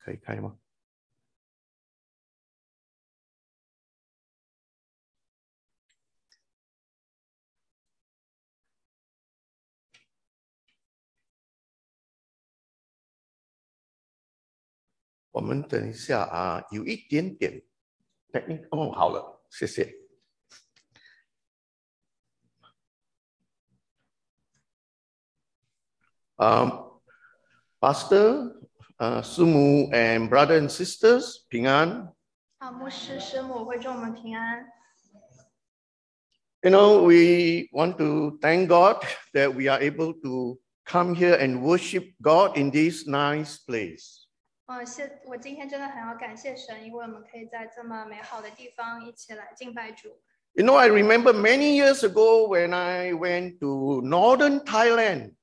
可以开吗？我们等一下啊，有一点点哦，好了，谢谢。Pastor, 师母 and brother and sisters, 平安。 牧师、师母、会众们平安。 You know, we want to thank God that we are able to come here and worship God in this nice place. 我今天真的很要感谢神，因为我们可以在这么美好的地方一起来敬拜主。 You know, I remember many years ago when I went to northern Thailand.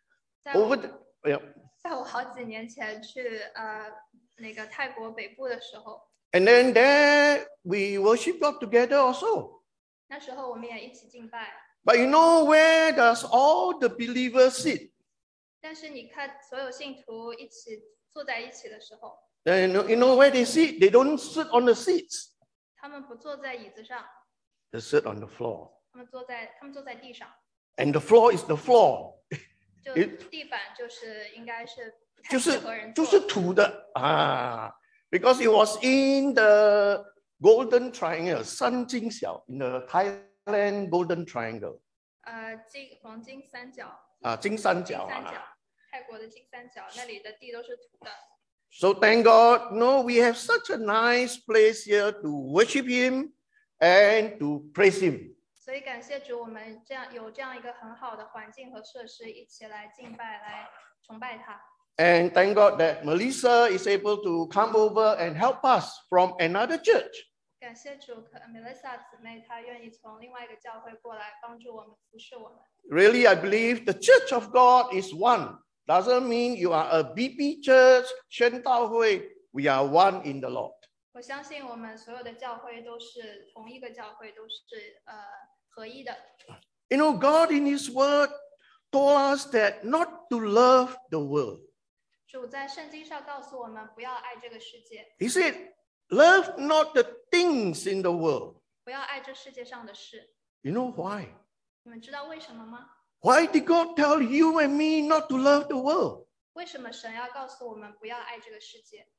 在我好几年前去那个泰国北部的时候。 And then there we worship God together also. 那时候我们也一起敬拜。 But you know where does all the believers sit? 但是你看，所有信徒一起坐在一起的时候。 And you know where they sit? They don't sit on the seats. 他们不坐在椅子上。 They sit on the floor. 他们坐在地上。 And the floor is the floor. 就地板就是应该是就是土的啊。Because it was in the Golden Triangle, 三金角 in the Thailand Golden Triangle. 黄金三角。 金三角泰国的金三角，那里的地都是土的。 So thank God, no, we have such a nice place here to worship Him and to praise Him. 所以感谢主，我们有这样一个很好的环境和设施，一起来敬拜、来崇拜他。 And thank God that Melissa is able to come over and help us from another church. 感谢主，Melissa 姊妹她愿意从另外一个教会过来帮助我们、服侍我们。 Really, I believe the Church of God is one. Doesn't mean you are a BP church, 宣道会. We are one in the Lord. 我相信我们所有的教会都是同一个教会，都是合一的。 You know, God in His Word told us that not to love the world. 主在圣经上告诉我们，不要爱这个世界。 He said, "Love not the things in the world." 不要爱这世界上的事。 You know why? 你们知道为什么吗？ Why did God tell you and me not to love the world? 为什么神要告诉我们不要爱这个世界？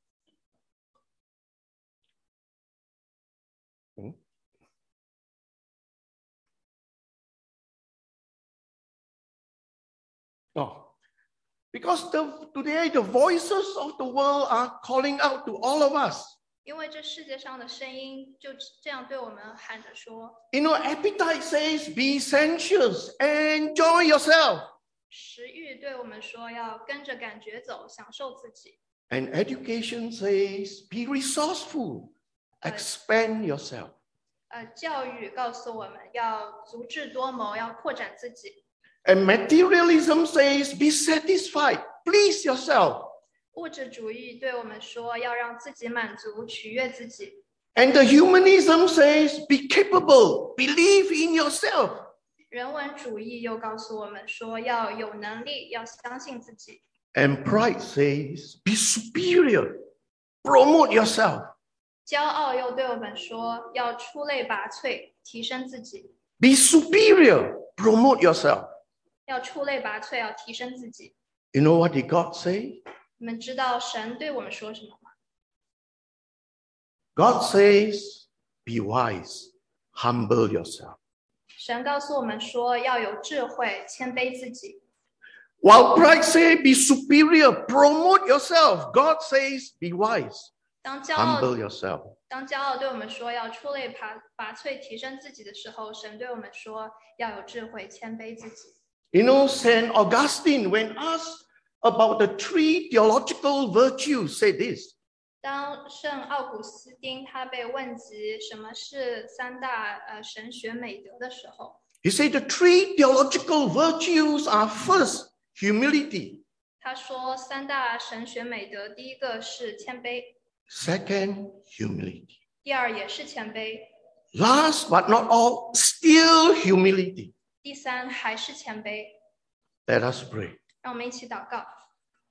Because today the voices of the world are calling out to all of us. 因为这世界上的声音就这样对我们喊着说。 You know, appetite says, "Be sensuous, enjoy yourself." 食欲对我们说要跟着感觉走，享受自己。 And education says, "Be resourceful, expand yourself." 教育告诉我们要足智多谋，要扩展自己。 And materialism says, "Be satisfied, please yourself." 物质主义对我们说要让自己满足，取悦自己。 And the humanism says, "Be capable, believe in yourself." 人文主义又告诉我们说要有能力，要相信自己。 And pride says, "Be superior, promote yourself." 骄傲又对我们说要出类拔萃，提升自己。 Be superior, promote yourself. 要出类拔萃，要提升自己。 You know what did God say? 你们知道神对我们说什么吗？ God says, "Be wise, humble yourself." 神告诉我们说要有智慧，谦卑自己。 While pride says, "Be superior, promote yourself," God says, "Be wise, humble yourself." 当骄傲对我们说要出类拔萃，提升自己的时候，神对我们说要有智慧，谦卑自己。 You know, Saint Augustine, when asked about the 3 theological virtues, said this. 当圣奥古斯丁他被问及什么是3大神学美德的时候， He said the 3 theological virtues are first, humility. 他说3大神学美德，第一个是谦卑， Second, humility. 第二也是谦卑， Last but not all, still humility. 第3还是谦卑。 Let us pray. 让我们一起祷告。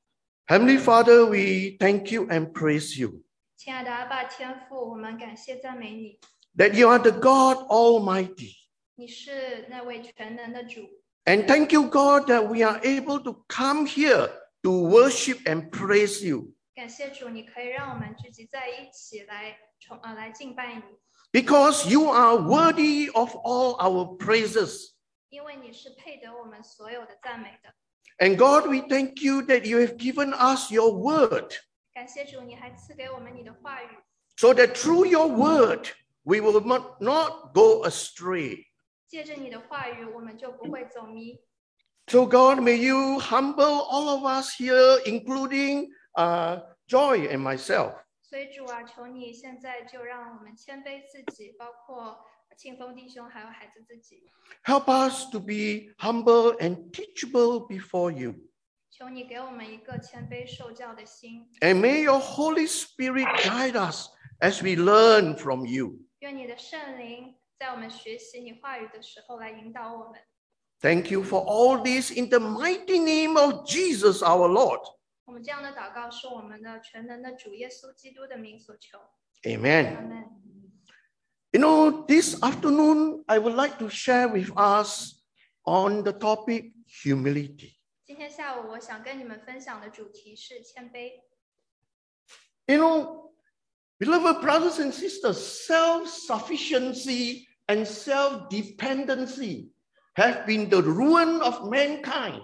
Heavenly Father, we thank you and praise you 亲爱的阿爸天父，我们感谢赞美你， that you are the God Almighty. 你是那位全能的主。 And thank you, God, that we are able to come here to worship and praise you. 感谢主，你可以让我们聚集在一起来敬拜你， Because you are worthy of all our praises. 因为你是配得我们所有的赞美的。 And God, we thank you that you have given us your word, 感谢主，你还赐给我们你的话语， so that through your word we will not go astray. 借着你的话语，我们就不会走迷。 So God, may you humble all of us here, including Joy and myself. 所以主啊，求你现在就让我们谦卑自己，包括庆丰弟兄还有孩子自己。 Help us to be humble and teachable before you. 求你给我们一个谦卑受教的心， And may your Holy Spirit guide us as we learn from you. 愿你的圣灵在我们学习你话语的时候来引导我们。 Thank you for all this in the mighty name of Jesus our Lord. 我们这样的祷告是我们的全能的主耶稣基督的名所求。 Amen. 阿们。 You know, this afternoon, I would like to share with us on the topic humility. 今天下午我想跟你们分享的主题是谦卑。 You know, beloved brothers and sisters, self-sufficiency and self-dependency have been the ruin of mankind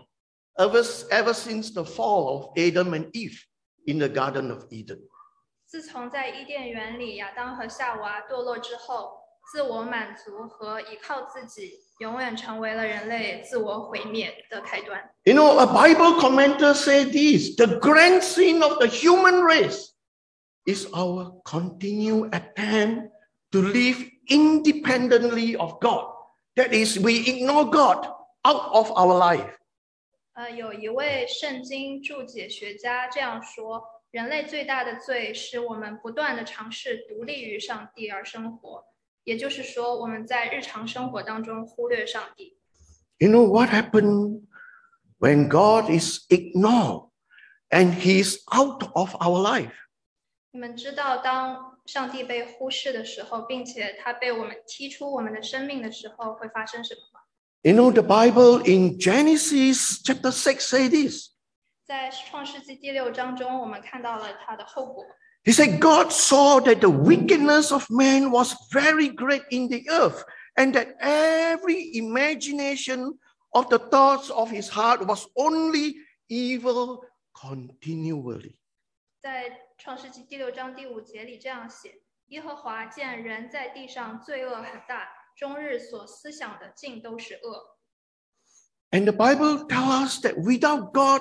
ever since the fall of Adam and Eve in the Garden of Eden. 自从在伊甸园里亚当和夏娃堕落之后，自我满足和依靠自己永远成为了人类自我毁灭的开端。 You know, a Bible commentator said this: the grand sin of the human race is our continued attempt to live independently of God. That is, we ignore God out of our life. 有一位圣经注解学家这样说：人类最大的罪是我们不断的尝试独立于上帝而生活，也就是说，我们在日常生活当中忽略上帝。 You know what happened when God is ignored and He's out of our life? 你们知道，当上帝被忽视的时候，并且他被我们踢出我们的生命的时候，会发生什么吗？ You know, the Bible in Genesis chapter 6 say this. 在创世纪第6章中，我们看到了他的后果。 He said, God saw that the wickedness of man was very great in the earth, and that every imagination of the thoughts of his heart was only evil continually. 在创世纪第6章第5节里这样写：耶和华见人在地上罪恶很大，终日所思想的尽都是恶。 And the Bible tells us that without God,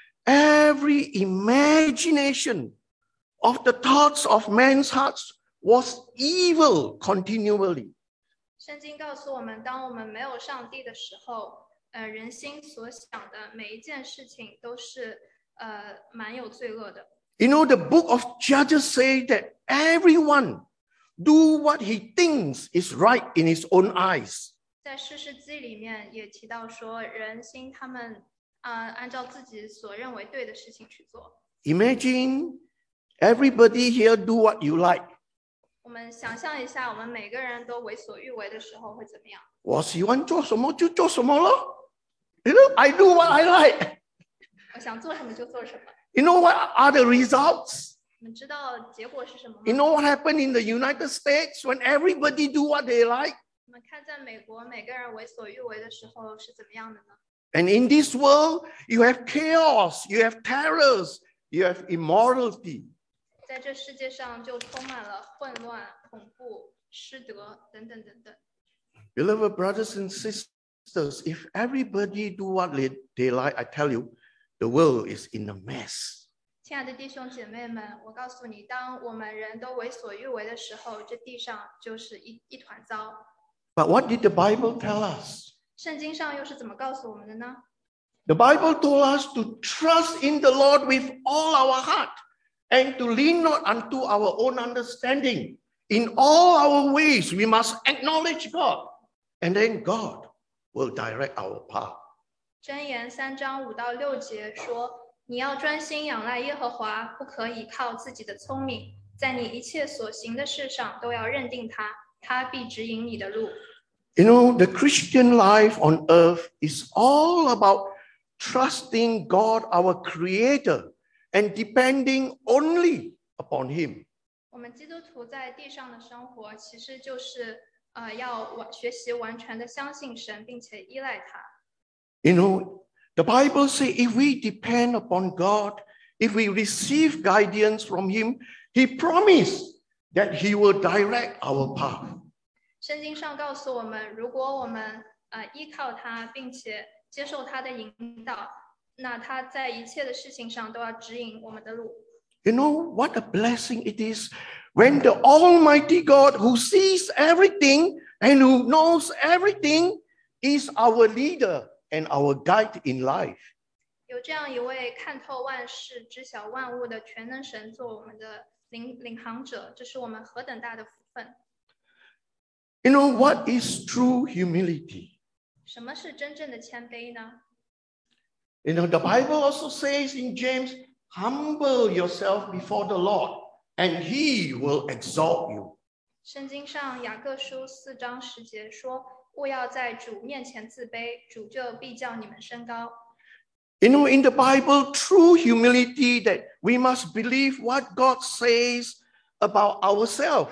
every imagination of the thoughts of man's hearts was evil continually. 圣经告诉我们，当我们没有上帝的时候，人心所想的每一件事情都是蛮有罪恶的。 You know, the book of Judges say that everyone do what he thinks is right in his own eyes. 在士师记里面也提到说，人心他们按照自己所认为对的事情去做。 Imagine everybody here do what you like. 我们想象一下，我们每个人都为所欲为的时候会怎么样？ 我喜欢做什么就做什么咯。You know, I do what I like. 我想做什么就做什么。 You know what are the results? 你们知道结果是什么吗？ You know what happened in the United States when everybody do what they like? 你们看，在美国，每个人为所欲为的时候是怎么样的呢？ And in this world, you have chaos, you have terrors, you have immorality. 在这世界上就充满了混乱、恐怖、失德等等等等。 Beloved brothers and sisters, if everybody do what they like, I tell you, the world is in a mess. 亲爱的弟兄姐妹们，我告诉你，当我们人都为所欲为的时候，这地上就是一团糟。 But what did the Bible tell us? 圣经上又是怎么告诉我们的呢？ The Bible told us to trust in the Lord with all our heart and to lean not unto our own understanding. In all our ways, we must acknowledge God, and then God will direct our path. 箴言3章5到6节说：“ 你要专心仰赖耶和华，不可以靠自己的聪明，在你一切所行的事上都要认定他，他必指引你的路。 You know, the Christian life on earth is all about trusting God, our Creator, and depending only upon Him. 我们基督徒在地上的生活，其实就是要学习完全的相信神，并且依赖他。 You know, the Bible says if we depend upon God, if we receive guidance from Him, He promised that He will direct our path. 圣经上告诉我们，如果我们依靠他，并且接受他的引导，那他在一切的事情上都要指引我们的路。 You know what a blessing it is when the Almighty God who sees everything and who knows everything is our leader and our guide in life. 有这样一位看透万事、知晓万物的全能神做我们的领航者，这是我们何等大的福分。 You know what is true humility? 什么是真正的谦卑呢？ You know, the Bible also says in James, humble yourself before the Lord, and He will exalt you. 圣经上雅各书4章10节说：“勿要在主面前自卑，主就必叫你们升高。” You know, in the Bible, true humility that we must believe what God says about ourselves.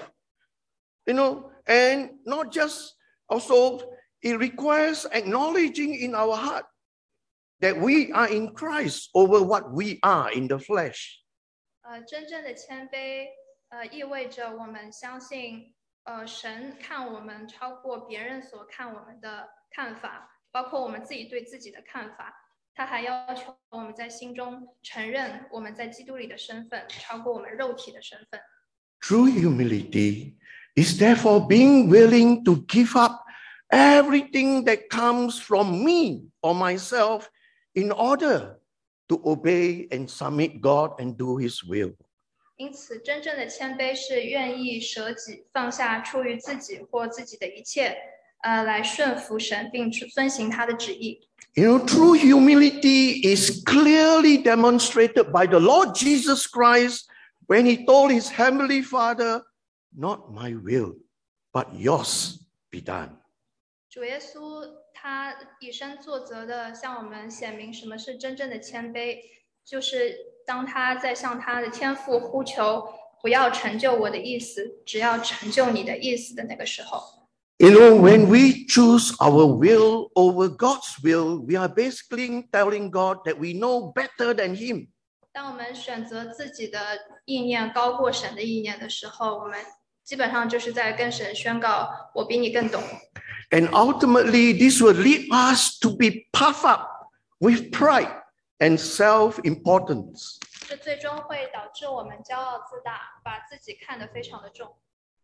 You know, and not just also, it requires acknowledging in our heart that we are in Christ over what we are in the flesh. 真正的谦卑，意味着我们相信，神看我们超过别人所看我们的看法，包括我们自己对自己的看法。他还要求我们在心中承认我们在基督里的身份，超过我们肉体的身份。 True humility is therefore being willing to give up everything that comes from me or myself in order to obey and submit God and do His will. 因此，真正的谦卑是愿意舍己，放下出于自己或自己的一切，来顺服神，并遵行他的旨意。 You know, true humility is clearly demonstrated by the Lord Jesus Christ when He told His Heavenly Father, not my will, but yours be done. 主耶稣他以身作则的向我们显明什么是真正的谦卑，就是当他在向他的天父呼求，不要成就我的意思，只要成就你的意思的那个时候。 You know, when we choose our will over God's will, we are basically telling God that we know better than Him. 当我们选择自己的意念高过神的意念的时候，我们基本上就是在跟神宣告，我比你更懂。 And ultimately, this will lead us to be puffed up with pride and self-importance. 这最终会导致我们骄傲自大，把自己看得非常的重。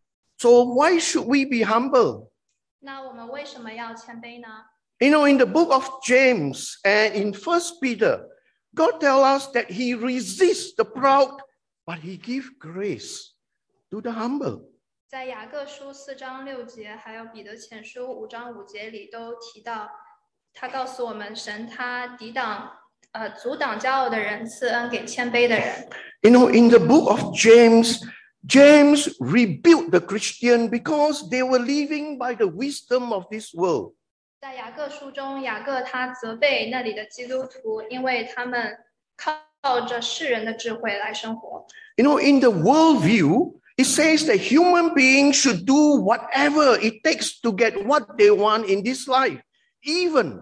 So why should we be humble? 那我们为什么要谦卑呢？ You know, in the book of James and in 1 Peter, God tells us that He resists the proud, but He gives grace to the humble. 在雅各书4章6节，还有彼得前书5章5节里都提到，他告诉我们，神他阻挡骄傲的人，赐恩给谦卑的人。 You know, in the book of James, James rebuked the Christian because they were living by the wisdom of this world. 在雅各书中，雅各他责备那里的基督徒，因为他们靠着世人的智慧来生活。 You know, in the worldview, it says that human beings should do whatever it takes to get what they want in this life, even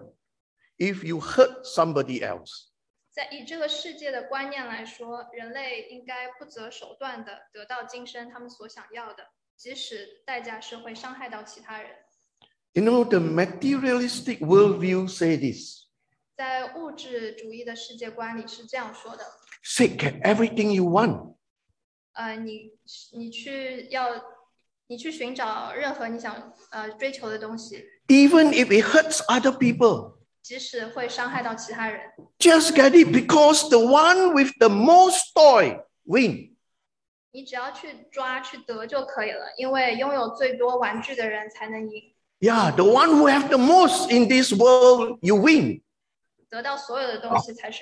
if you hurt somebody else. 在以这个世界的观念来说，人类应该不择手段的得到今生他们所想要的，即使代价是会伤害到其他人。 You know, the materialistic worldview say this. 在物质主义的世界观里是这样说的： Say, get everything you want. 你去寻找任何你想追求的东西， Even if it hurts other people. 即使会伤害到其他人。 Just get it because the one with the most toy win. 你只要去抓去得就可以了，因为拥有最多玩具的人才能赢。 Yeah, the one who have the most in this world, you win. 得到所有的东西才是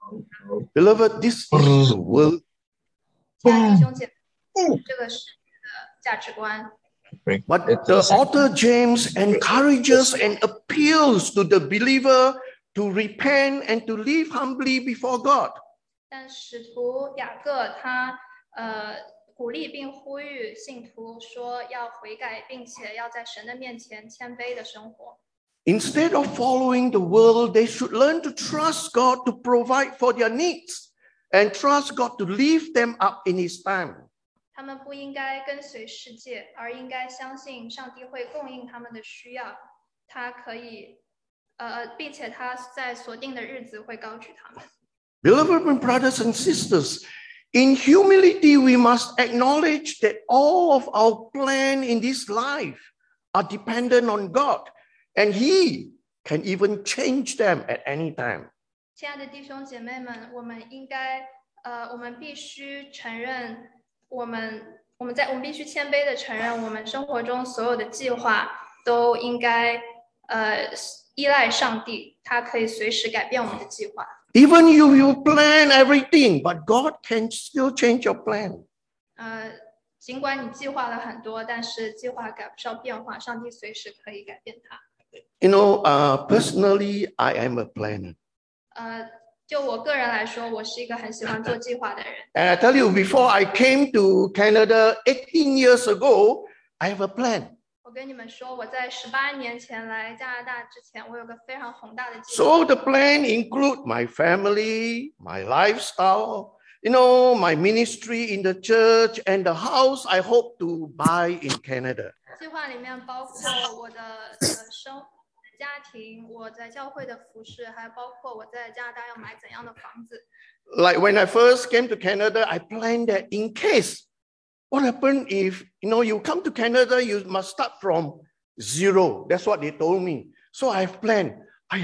Beloved, this is the world. 亲爱的弟兄姐妹，这个是价值观。 But the author James encourages and appeals to the believer to repent and to live humbly before God. 但使徒雅各他鼓励并呼吁信徒说要悔改，并且要在神的面前谦卑的生活。 Instead of following the world, they should learn to trust God to provide for their needs and trust God to lift them up in His time. 他们不应该跟随世界，而应该相信上帝会供应他们的需要，他可以，并且他在所定的日子会高举他们。 Beloved brothers and sisters, in humility, we must acknowledge that all of our plan in this life are dependent on God, and He can even change them at any time. 亲爱的弟兄姐妹们，我们必须承认，我们必须谦卑的承认，我们生活中所有的计划都应该依赖上帝，他可以随时改变我们的计划。 Even if you plan everything, but God can still change your plan. 尽管你计划了很多，但是计划赶不上变化，上帝随时可以改变它。 You know, personally, I am a planner. 就我个人来说，我是一个很喜欢做计划的人。 And I tell you, before I came to Canada 18 years ago, I have a plan. 我跟你们说，我在18年前来加拿大之前，我有个非常宏大的计划。 So the plan include my family, my lifestyle, you know, my ministry in the church, and the house I hope to buy in Canada. 计划里面包括我的家庭，我在教会的服饰，还包括我在加拿大要买怎样的房子。 Like when I first came to Canada, I planned that in case what happened if, you know, you come to Canada, you must start from zero. That's what they told me. So I've planned,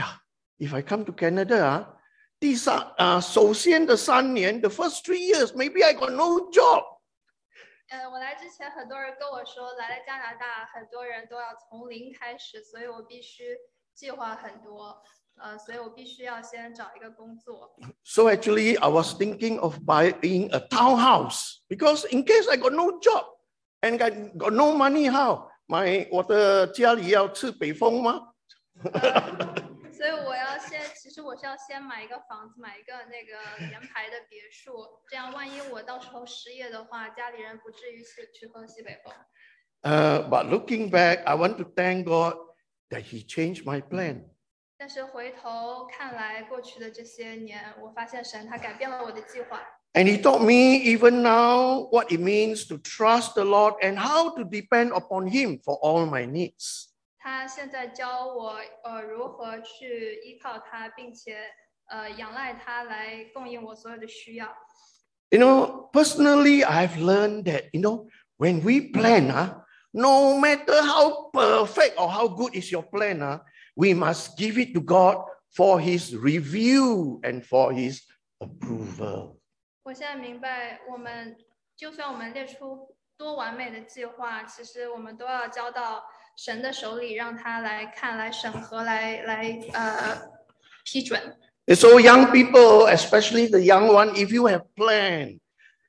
if I come to Canada, 首先的3年, the first 3 years, maybe I got no job. 我来之前，很多人跟我说，来了加拿大，很多人都要从零开始，所以我必须计划很多，所以我必须要先找一个工作。 So actually, I was thinking of buying a townhouse because in case I got no job and I got no money, how? 我的家里要吃北风吗？ 所以其实我是要先买一个房子，买一个那个联排的别墅，这样万一我到时候失业的话，家里人不至于去喝西北风。 But looking back, I want to thank God that He changed my plan. 但是回头看来，过去的这些年，我发现神他改变了我的计划。 And He taught me even now what it means to trust the Lord and how to depend upon Him for all my needs. 他现在教我如何去依靠他，并且仰赖他来供应我所有的需要。 You know, personally, I've learned that, you know, when we plan, no matter how perfect or how good is your plan, we must give it to God for His review and for His approval. 我现在明白，就算我们列出多完美的计划，其实我们都要交到神的手里，让他来看、来审核、来批准。 So young people, especially the young one, if you have plan,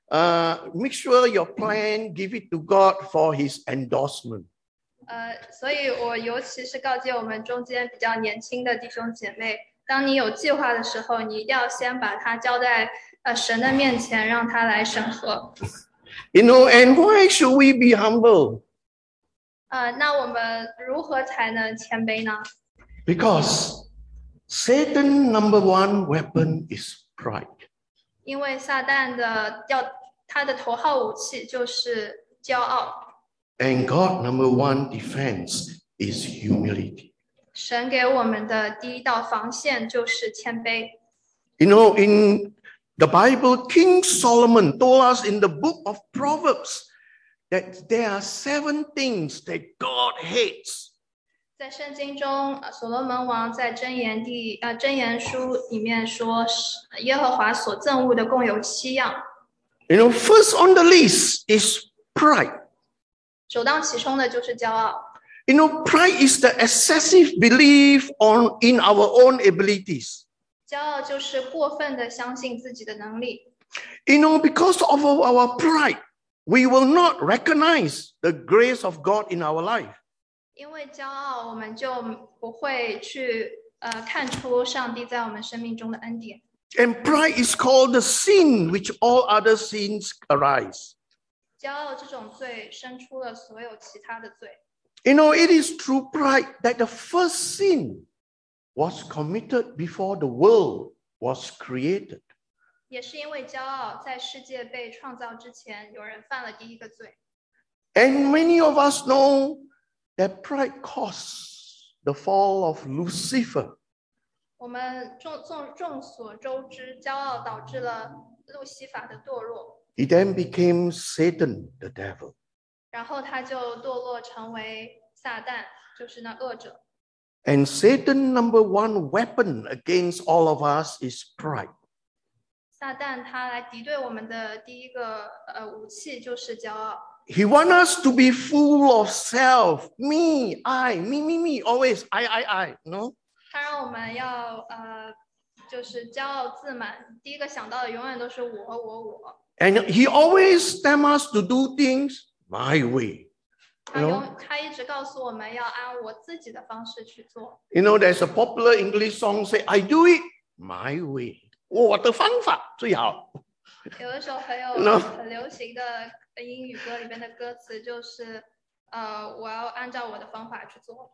make sure your plan, give it to God for His endorsement. 所以我尤其是告诫我们中间比较年轻的弟兄姐妹，当你有计划的时候，你一定要先把它交在神的面前，让他来审核。 You know, and why should we be humble? 那我们如何才能谦卑呢？ Because Satan's number one weapon is pride. 因为撒旦他的头号武器就是骄傲。 And God's number one defense is humility. 神给我们的第一道防线就是谦卑。 You know, in the Bible, King Solomon told us in the book of Proverbs that there are 7 things that God hates. 在圣经中，所罗门王在箴言书里面说，耶和华所憎恶的共有7样。 You know, first on the list is pride. 首当其冲的就是骄傲。 You know, pride is the excessive belief in our own abilities. 骄傲就是过分的相信自己的能力。 Because of our pride, we will not recognize the grace of God in our life. 因为骄傲，我们就不会去看出上帝在我们生命中的恩典。 And pride is called the sin which all other sins arise. 骄傲这种罪生出了所有其他的罪。 It is through pride that the first sin was committed before the world was created. 也是因为骄傲，在世界被创造之前，有人犯了第一个罪。 And many of us know that pride caused the fall of Lucifer. 我们众所周知，骄傲导致了路西法的堕落。 He then became Satan, the devil. 然后他就堕落成为撒旦，就是那恶者。 And Satan's number one weapon against all of us is pride. 撒旦他来敌对我们的第一个武器就是骄傲。 He wants us to be full of self, me, I, me, always I, no? 他让我们要就是骄傲自满，第一个想到的永远都是我。 And he always tells us to do things my way. 他一直告诉我们要按我自己的方式去做。 There's a popular English song say, I do it my way. 我的方法最好。 有一首很流行的英语歌里边的歌词就是我要按照我的方法去做。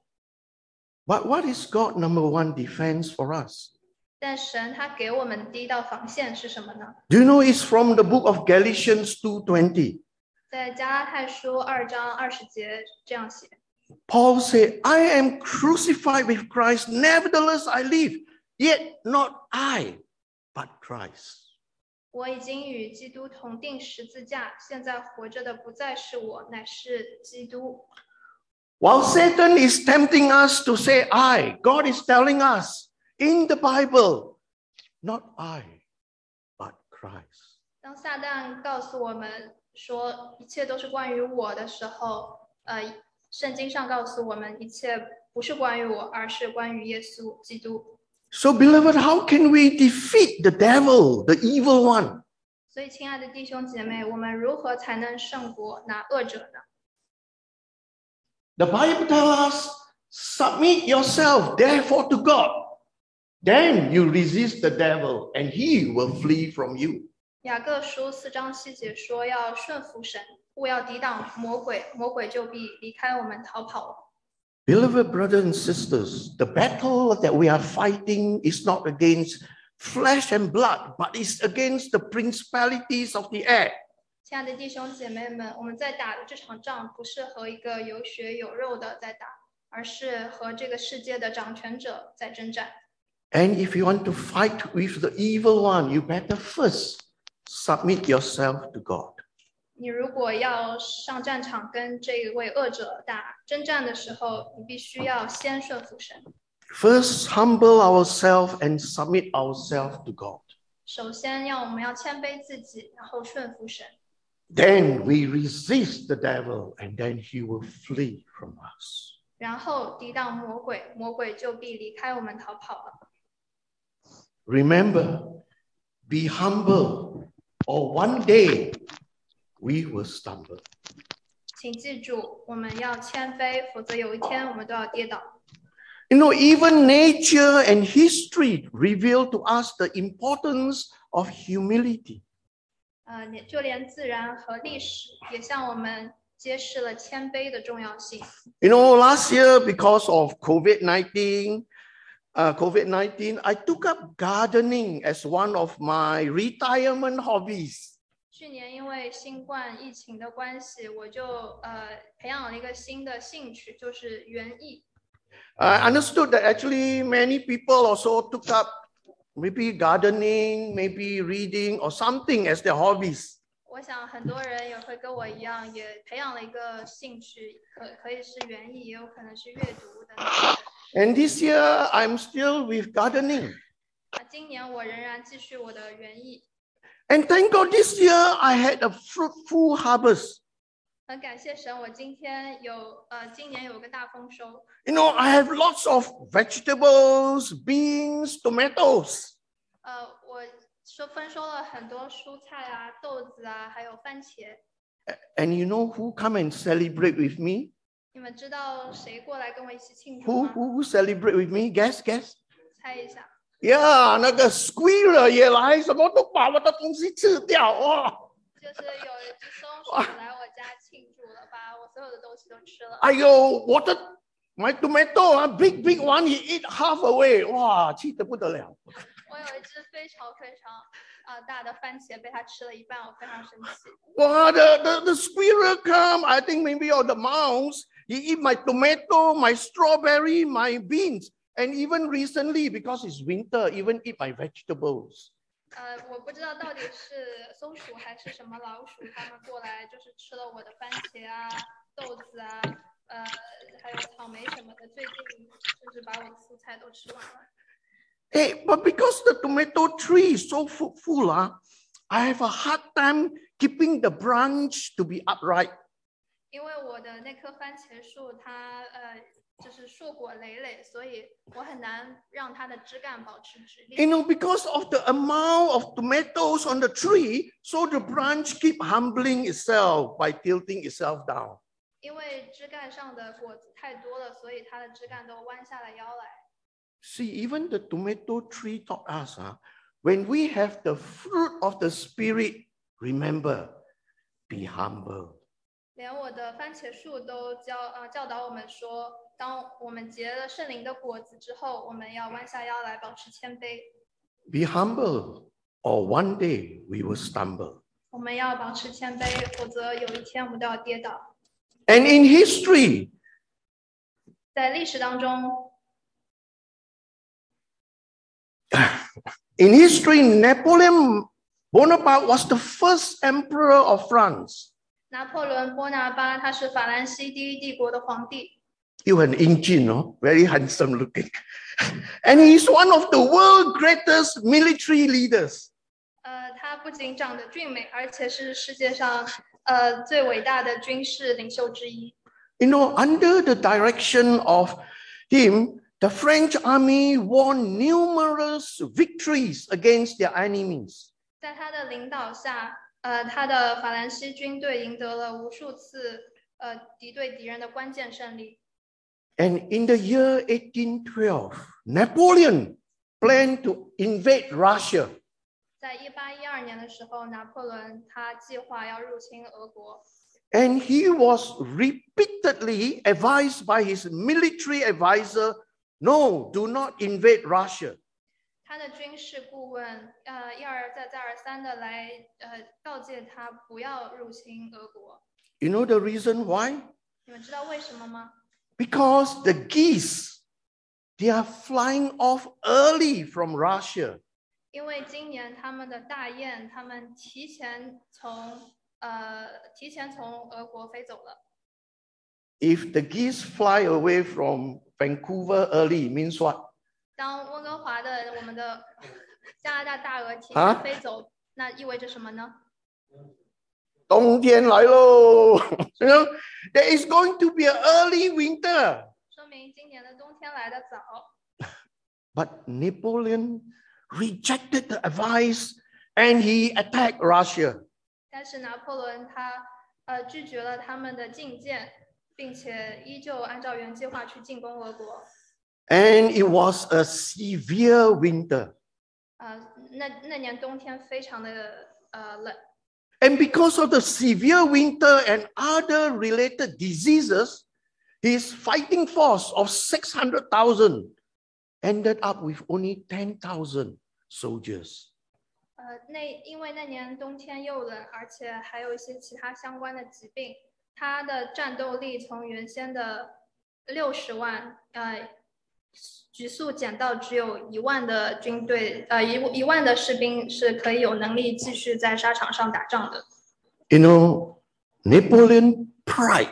But what is God's number one defense for us? 但神他给我们的第一道防线是什么呢？ Do you know it's from the book of Galatians 2:20? 在加拉太书2章20节这样写。 Paul said, I am crucified with Christ, nevertheless I live, yet not I, but Christ. 我已经与基督同定十字架，现在活着的不再是我，乃是基督。 While Satan is tempting us to say I, God is telling us in the Bible, not I, but Christ. 当撒旦告诉我们说一切都是关于我的时候，圣经上告诉我们一切不是关于我，而是关于耶稣基督。 So, beloved, how can we defeat the devil, the evil one? 所以，亲爱的弟兄姐妹，我们如何才能胜过那恶者呢？ The Bible tells us, submit yourself, therefore, to God. Then you resist the devil, and he will flee from you. 雅各书4章7节说，要顺服神，勿要抵挡魔鬼，魔鬼就必离开我们逃跑了。 Beloved brothers and sisters, the battle that we are fighting is not against flesh and blood, but it's against the principalities of the air. 亲爱的弟兄姐妹们，我们在打的这场仗不是和一个有血有肉的在打，而是和这个世界的掌权者在征战。 And if you want to fight with the evil one, you better first submit yourself to God. 你如果要上战场跟这一位恶者打征战的时候，你必须要先顺服神。 First, humble ourselves and submit ourselves to God. 首先我们要谦卑自己，然后顺服神。 Then we resist the devil, and then he will flee from us. 然后抵挡魔鬼，魔鬼就必离开我们逃跑了。 Remember, be humble, or one day we will stumble. 请记住，我们要谦卑，否则有一天我们都要跌倒。 Even nature and history reveal to us the importance of humility. 就连自然和历史也向我们揭示了谦卑的重要性。 Last year, because of COVID-19, I took up gardening as one of my retirement hobbies. 去年因为新冠疫情的关系，我就培养了一个新的兴趣，就是园艺。 I understood that actually many people also took up maybe gardening, maybe reading or something as their hobbies. 我想很多人也会跟我一样，也培养了一个兴趣，可以是园艺，也有可能是阅读的。 And this year I'm still with gardening. 今年我仍然继续我的园艺。 And thank God this year I had a fruitful harvest. 很感谢神，我今年有个大丰收。 I have lots of vegetables, beans, tomatoes. 我分收了很多蔬菜啊、豆子啊，还有番茄。 And you know who come and celebrate with me? 你们知道谁过来跟我一起庆祝 Who 吗？ who celebrate with me? Guess. 猜一下。 Yeah, 那个 squirrel 也来，什么都把我的东西吃掉哇！ 就是有一只松鼠来我家庆祝了，把我所有的东西都吃了。 哎呦，我的 my tomato 啊，big one, he eat half away， 哇，气得不得了。 我有一只非常大的番茄被它吃了一半，我非常生气。 哇，the squirrel come, I think maybe or the mouse, he eat my tomato, my strawberry, my beans, and even recently because it's winter, even eat my vegetables. 我不知道到底是松鼠还是什么老鼠，它们过来就是吃了我的番茄啊、豆子啊，还有草莓什么的。最近甚至把我的蔬菜都吃完了。 Hey, but because the tomato tree is so full, I have a hard time keeping the branch to be upright. 因为我的那棵番茄树它就是硕果累累，所以我很难让它的枝干保持直立。 You know, because of the amount of tomatoes on the tree, so the branch keep humbling itself by tilting itself down. 因为枝干上的果子太多了，所以它的枝干都弯下了腰来。 See, even the tomato tree taught us, when we have the fruit of the Spirit, remember, be humble. 连我的番茄树都教导我们说，当我们结了圣灵的果子之后，我们要弯下腰来，保持谦卑。 Be humble, or one day we will stumble. 我们要保持谦卑，否则有一天我们都要跌倒。 And in history, 在历史当中， Napoleon Bonaparte was the first emperor of France. 拿破仑·波拿巴他是法兰西第一帝国的皇帝。 You an engine, no? Very handsome looking. And he's one of the world's greatest military leaders. 他不仅长得俊美，而且是世界上最伟大的军事领袖之一。 You know, under the direction of him, the French army won numerous victories against their enemies. 在他的领导下，他的法兰西军队赢得了无数次敌对敌人的关键胜利。 And in the year 1812, Napoleon planned to invade Russia. 在1812年的时候，拿破仑他计划要入侵俄国。 And he was repeatedly advised by his military advisor, no, do not invade Russia. 他的军事顾问一而再再而三的来告诫他不要入侵俄国。 You know the reason why? 你们知道为什么吗？ Because the geese, they are flying off early from Russia. 因为今年他们的大雁，他们提前从俄国飞走了。 If the geese fly away from Vancouver early, means what? 当温哥华的我们的加拿大大鹅提前飞走，那意味着什么呢？ 冬天来喽 You know, there is going to be an early winter. 说明今年的冬天来得早。 But Napoleon rejected the advice and he attacked Russia. 但是拿破仑他拒绝了他们的进谏，并且依旧按照原计划去进攻俄国。 And it was a severe winter. 那年冬天非常的冷。 And because of the severe winter and other related diseases, his fighting force of 600,000 ended up with only 10,000 soldiers. 因为那年冬天又冷，而且还有一些其他相关的疾病，他的战斗力从原先的60万，急速减到只有1万的军队，1万的士兵是可以有能力继续在沙场上打仗的。 You know, Napoleon's pride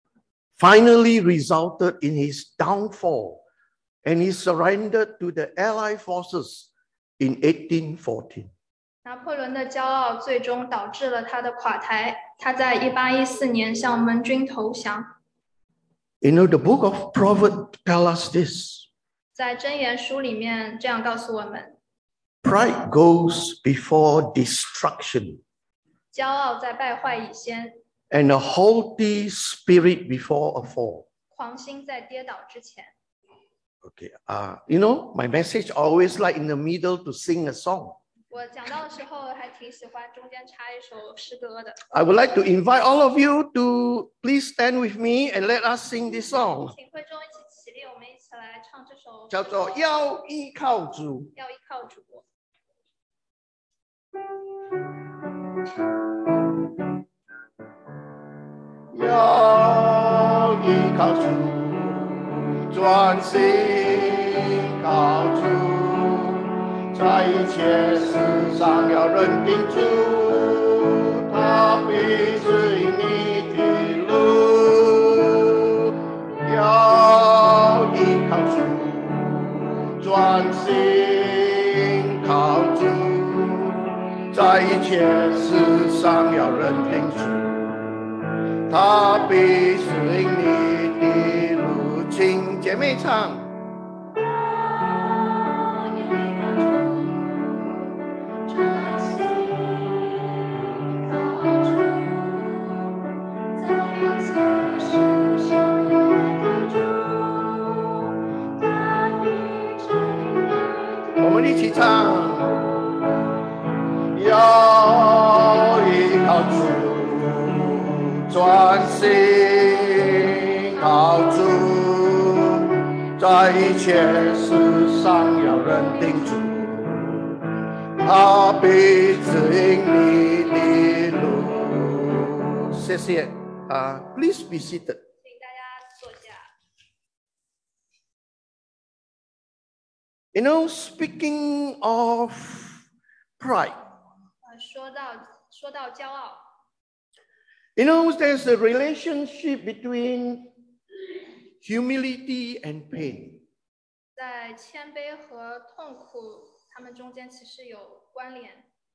finally resulted in his downfall, and he surrendered to the Allied forces in 1814. 拿破仑的骄傲最终导致了他的垮台，他在1814年向盟军投降。 You know, the book of Proverbs tells us this. 在箴言书里面这样告诉我们 Pride goes before destruction, 骄傲在败坏以先， and a haughty spirit before a fall. 狂心在跌倒之前。 Okay, you know, my message always like in the middle to sing a song. 我讲到的时候还挺喜欢中间插一首诗歌的。 I would like to invite all of you to please stand with me and let us sing this song. 请会众一起起立，我们一起来唱这首叫做要依靠主。 要依靠主。 要依靠主，专心靠主，在一切事上要认定主，他必指引你的路。要依靠主，专心靠主，在一切事上要认定主。他必指引你的路，请姐妹唱。我们一起唱。要依靠主。专心靠主，在一切事上要认定主，他必指引你的路。谢谢please be seated. 请大家坐下。 You know, speaking of pride, 说到骄傲。 You know, there's a relationship between humility and pain. 在谦卑和痛苦，它们中间其实有关联。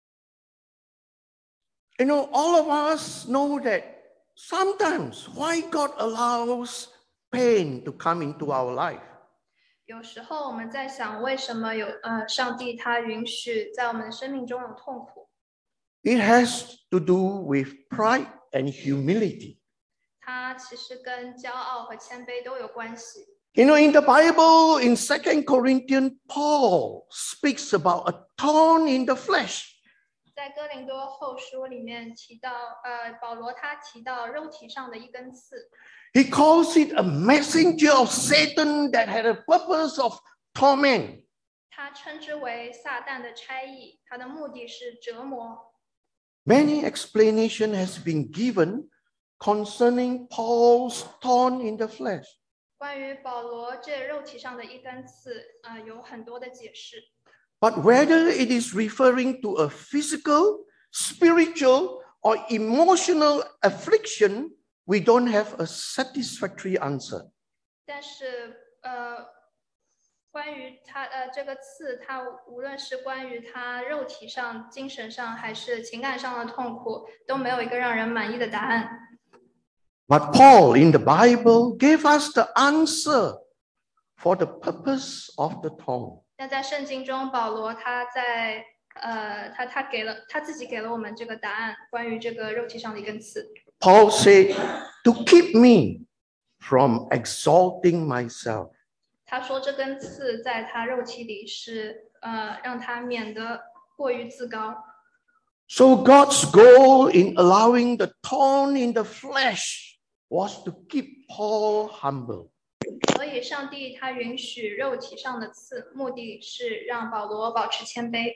You know, all of us know that sometimes why God allows pain to come into our life. 有时候我们在想，为什么上帝他允许在我们的生命中有痛苦？ It has to do with pride and humility. 它其实跟骄傲和谦卑都有关系。 You know, in the Bible, in 2 Corinthians, Paul speaks about a thorn in the flesh. 在哥林多后书里面提到，保罗他提到肉体上的一根刺， He calls it a messenger of Satan that had a purpose of torment. 他称之为撒旦的差役，他的目的是折磨。 Many explanation has been given concerning Paul's thorn in the flesh. 关于保罗这肉体上的一根刺，有很多的解释。 But whether it is referring to a physical, spiritual, or emotional affliction, we don't have a satisfactory answer. 但是，关于他这个刺，它无论是关于他肉体上、精神上，还是情感上的痛苦，都没有一个让人满意的答案。 But Paul in the Bible gave us the answer for the purpose of the thorn. 但在圣经中，保罗他在他自己给了我们这个答案，关于这个肉体上的一根刺。 Paul said, to keep me from exalting myself. 他说这根刺在他肉体里是让他免得过于自高。 So God's goal in allowing the thorn in the flesh was to keep Paul humble. 所以上帝他允许肉体上的刺，目的是让保罗保持谦卑。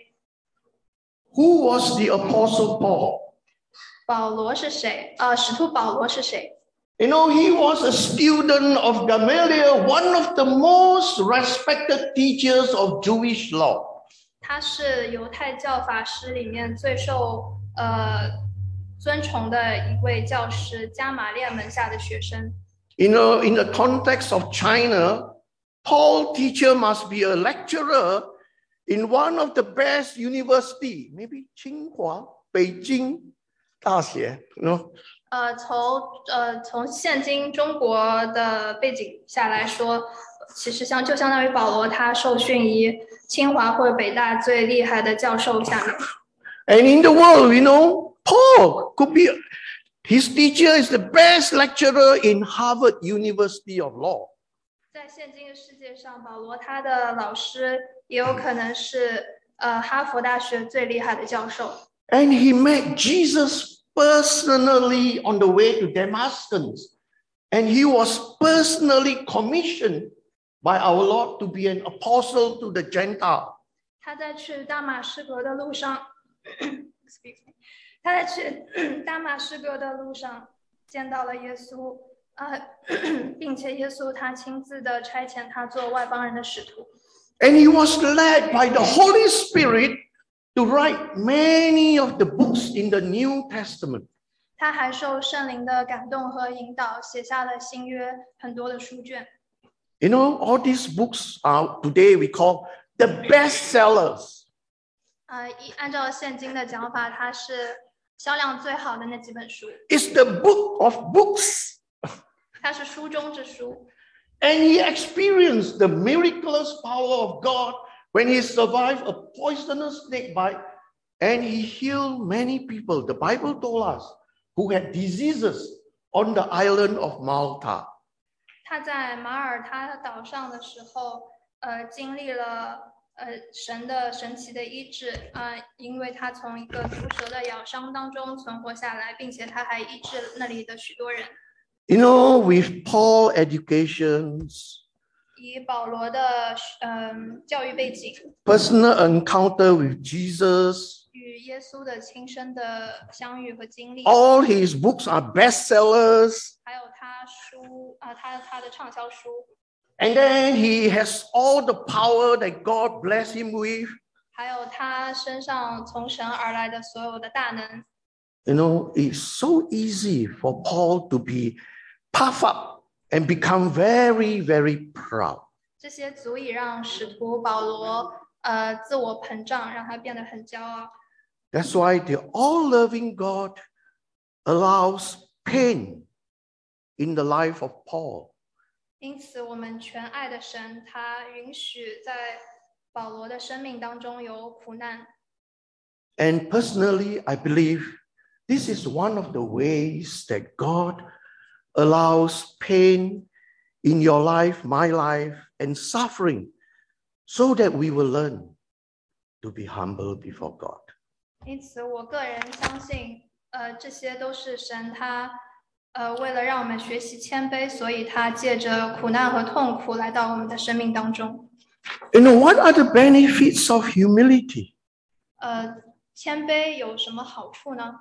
Who was the Apostle Paul? 保罗是谁？使徒保罗是谁？ You know, he was a student of Gamaliel, one of the most respected teachers of Jewish law. 他是犹太教法师里面最受尊崇的一位教师，加玛列门下的学生。 You know, in the context of China, Paul teacher must be a lecturer in one of the best university, maybe Tsinghua, Beijing 大学 you know. 从现今中国的背景下来说， 其实就相当于保罗他受训于清华或者北大最厉害的教授下面。 And in the world, Paul could be, his teacher is the best lecturer in Harvard University of Law. 在现今的世界上，保罗他的老师也有可能是哈佛大学最厉害的教授。 And he met Jesus personally on the way to Damascus. And he was personally commissioned by our Lord to be an apostle to the Gentile. 他在去大马士革的路上，excuse me， 他在去大马士革的路上见到了耶稣，并且耶稣他亲自的差遣他做外邦人的使徒。 And he was led by the Holy Spirit to write many of the books in the New Testament. 他还受圣灵的感动和引导，写下了新约很多的书卷。 All these books are today we call the bestsellers. 按照现今的讲法，它是销量最好的那几本书。 It's the book of books. 它是书中之书。 And he experienced the miraculous power of God when he survived a poisonous snake bite, and he healed many people. The Bible told us who had diseases on the island of Malta. 他在马耳他岛上的时候，经历了神的神奇的医治，因为他从一个毒蛇的咬伤当中存活下来，并且他还医治那里的许多人。 With Paul educations, 以保罗的教育背景 personal encounter with Jesus, 与耶稣的亲身的相遇和经历， all his books are bestsellers. 还有他的畅销书。 And then he has all the power that God blessed him with. 还有他身上从神而来的所有的大能。 It's so easy for Paul to be puffed up and become very, very proud. 这些足以让使徒保罗自我膨胀，让他变得很骄傲。 That's why the all-loving God allows pain in the life of Paul. 因此，我们全爱的神，他允许在保罗的生命当中有苦难。 And personally, I believe this is one of the ways that God allows pain in your life, my life, and suffering, so that we will learn to be humble before God. 因此，我个人相信，这些都是神他为了让我们学习谦卑，所以他借着苦难和痛苦来到我们的生命当中。 What are the benefits of humility? 谦卑有什么好处呢？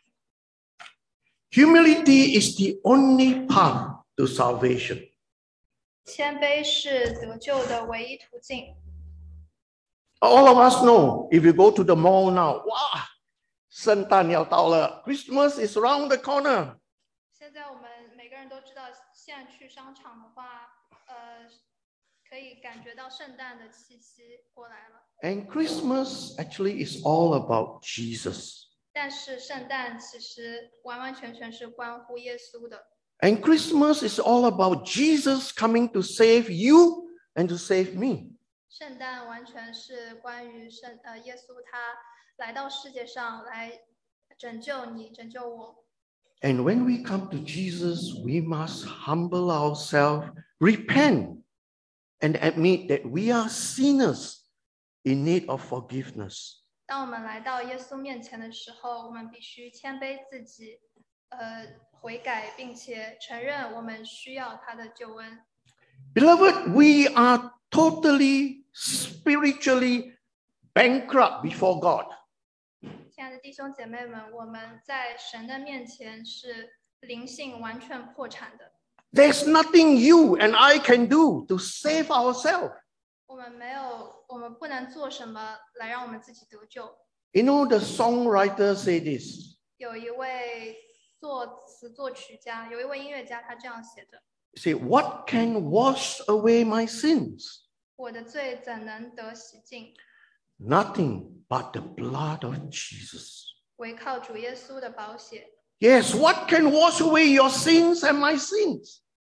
Humility is the only path to salvation. 谦卑是得救的唯一途径。 All of us know, if you go to the mall now, wow, 圣诞要到了, Christmas is around the corner. 现在我们每个人都知道，现在去商场的话，可以感觉到圣诞的气息过来了。 And Christmas actually is all about Jesus. 但是圣诞其实完完全全是关乎耶稣的。 And Christmas is all about Jesus coming to save you and to save me. 圣诞完全是关于耶稣他来到世界上来拯救你，拯救我。 And when we come to Jesus, we must humble ourselves, repent, and admit that we are sinners in need of forgiveness. 当我们来到耶稣面前的时候，我们必须谦卑自己，悔改，并且承认我们需要他的救恩。 Beloved, we are totally spiritually bankrupt before God. 亲爱的弟兄姐妹们，我们在神的面前是灵性完全破产的。 There's nothing you and I can do to save ourselves. 我们不能做什么来让我们自己得救。 The songwriter said this. 有一位作词作曲家，有一位音乐家，他这样写着 Say, what can wash away my sins? 我的罪怎能得洗净？ Nothing but the blood of Jesus. 唯靠主耶稣的宝血。 Yes, what can wash away your sins and my sins?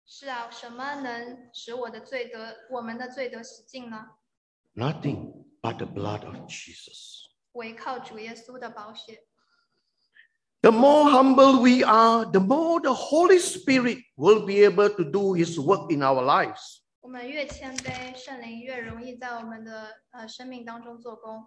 是啊，什么能使我们的罪得洗净呢？ Nothing but the blood of Jesus. 唯靠主耶稣的宝血。 The more humble we are, the more the Holy Spirit will be able to do His work in our lives. 我们越谦卑，圣灵越容易在我们的生命当中做工。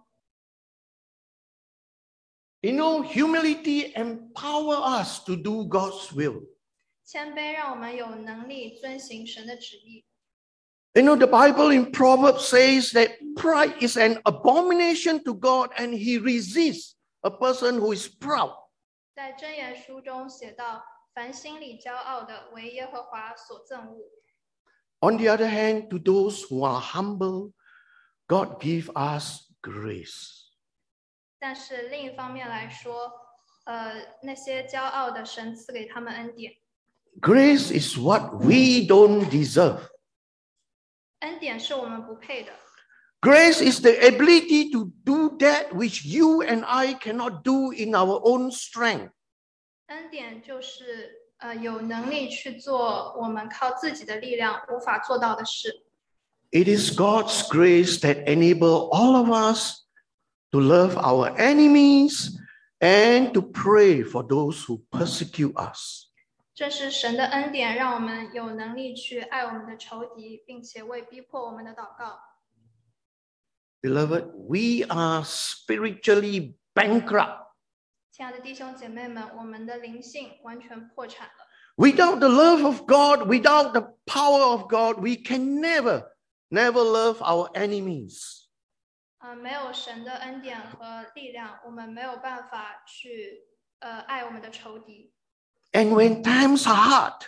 Humility empower us to do God's will. 谦卑让我们有能力遵行神的旨意。 The Bible in Proverbs says that pride is an abomination to God and He resists a person who is proud. 在箴言书中写道：“凡心里骄傲的，为耶和华所憎恶。” On the other hand, to those who are humble, God give us grace. 但是另一方面来说，那些骄傲的，神赐给他们恩典。 Grace is what we don't deserve. 恩典是我们不配的。 Grace is the ability to do that which you and I cannot do in our own strength. 恩典就是有能力去做我们靠自己的力量无法做到的事。 It is God's grace that enable all of us to love our enemies and to pray for those who persecute us. 这是神的恩典，让我们有能力去爱我们的仇敌，并且为逼迫我们的祷告。 Beloved, we are spiritually bankrupt. 亲爱的弟兄姐妹们，我们的灵性完全破产了。 Without the love of God, without the power of God, we can never love our enemies. 没有神的恩典和力量，我们没有办法去爱我们的仇敌。 And when times are hard,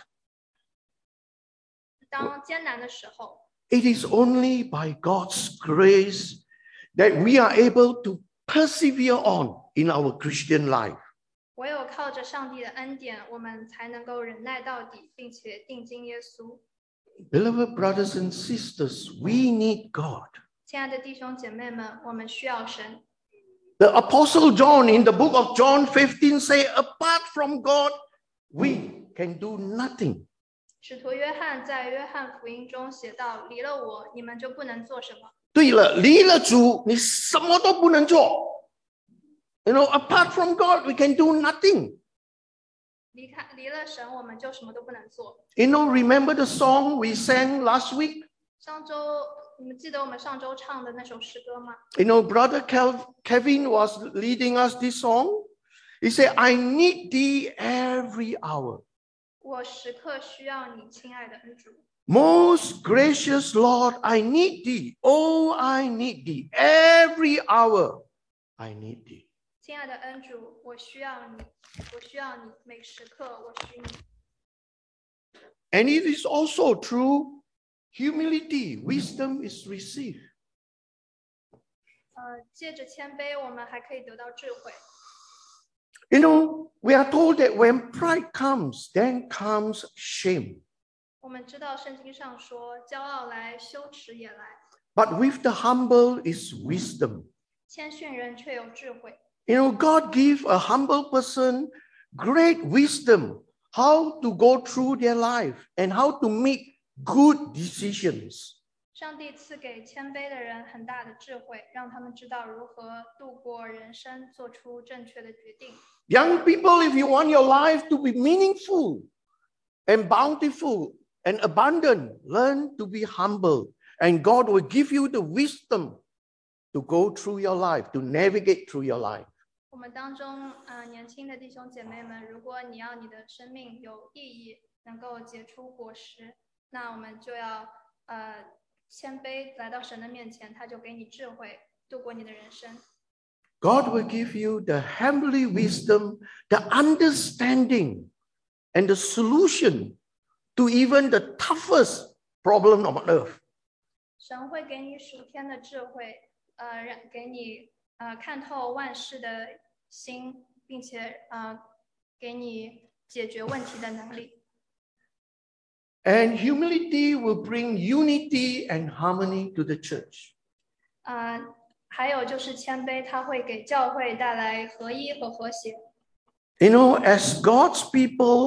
当艰难的时候， it is only by God's grace that we are able to persevere on in our Christian life. 唯有靠着上帝的恩典，我们才能够忍耐到底，并且定睛耶稣。 Beloved brothers and sisters, we need God. 亲爱的弟兄姐妹们，我们需要神。 The Apostle John in the book of John 15 say, apart from God, we can do nothing. 使徒约翰在约翰福音中写道：“离了我，你们就不能做什么。” 对了，离了主，你什么都不能做。Apart from God, we can do nothing. 离了神，我们就什么都不能做。 Remember the song we sang last week? 上周你们记得我们上周唱的那首诗歌吗？ Brother Kevin was leading us this song. He said, I need thee every hour. 我时刻需要你，亲爱的恩主。 Most gracious Lord, I need thee. Oh, I need thee. Every hour, I need thee. 亲爱的恩主，我需要你，我需要你，每时刻我需你。 And it is also through humility, wisdom is received. 借着谦卑，我们还可以得到智慧。 We are told that when pride comes, then comes shame. 我们知道圣经上说，骄傲来，羞耻也来。 But with the humble is wisdom. 谦逊人却有智慧。 God give a humble person great wisdom how to go through their life and how to make good decisions. 上帝赐给谦卑的人很大的智慧，让他们知道如何度过人生，做出正确的决定。 Young people, if you want your life to be meaningful and bountiful and abundant, learn to be humble, and God will give you the wisdom to go through your life, to navigate through your life. 我们当中年轻的弟兄姐妹们，如果你要你的生命有意义，能够结出果实，那我们就要谦卑来到神的面前，他就给你智慧，度过你的人生。 God will give you the heavenly wisdom, the understanding, and the solution to even the toughest problem on earth. 神会给你属天的智慧，给你看透万事的心，并且给你解决问题的能力。 And humility will bring unity and harmony to the church. 还有就是谦卑，它会给教会带来合一和和谐。 As God's people,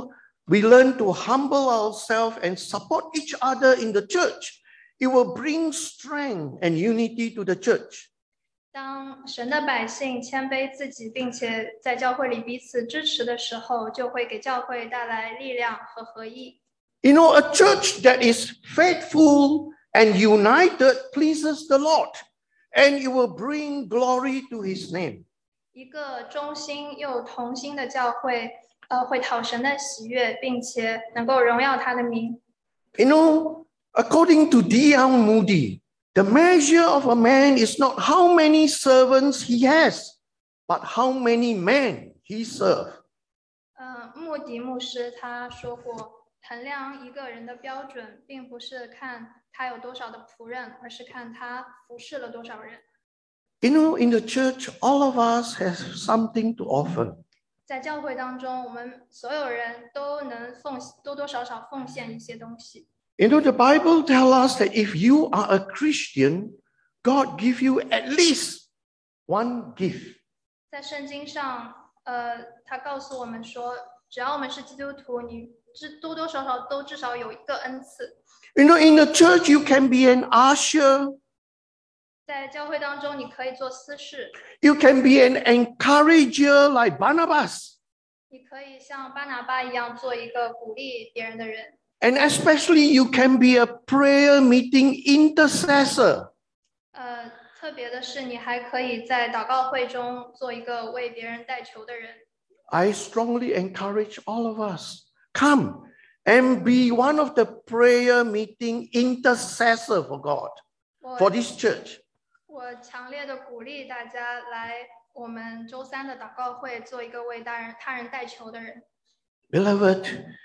we learn to humble ourselves and support each other in the church, it will bring strength and unity to the church. 当神的百姓谦卑自己，并且在教会里彼此支持的时候，就会给教会带来力量和合一。 You know, a church that is faithful and united pleases the Lord, and it will bring glory to His name. 一个忠心又同心的教会，会讨神的喜悦，并且能够荣耀他的名。 You know, according to D.L. Moody, the measure of a man is not how many servants he has, but how many men he serves. 穆迪牧师他说过，衡量一个人的标准，并不是看他有多少的仆人，而是看他服侍了多少人。 You know, in the church, all of us have something to offer. 在教会当中，我们所有人都能多多少少奉献一些东西。 You know, the Bible tells us that if you are a Christian, God give you at least one gift. 在圣经上，他告诉我们说，只要我们是基督徒，你多多少少都至少有一个恩赐。 You know, in the church, you can be an usher. 在教会当中，你可以做司事， You can be an encourager like Barnabas. 你可以像巴拿巴一样做一个鼓励别人的人。 And especially you can be a prayer meeting intercessor. 特别的是，你还可以在祷告会中做一个为别人代求的人。 I strongly encourage all of us, come and be one of the prayer meeting intercessor for God, for this church. 我强烈的鼓励大家来我们周三的祷告会，做一个为他人代求的人。 Beloved,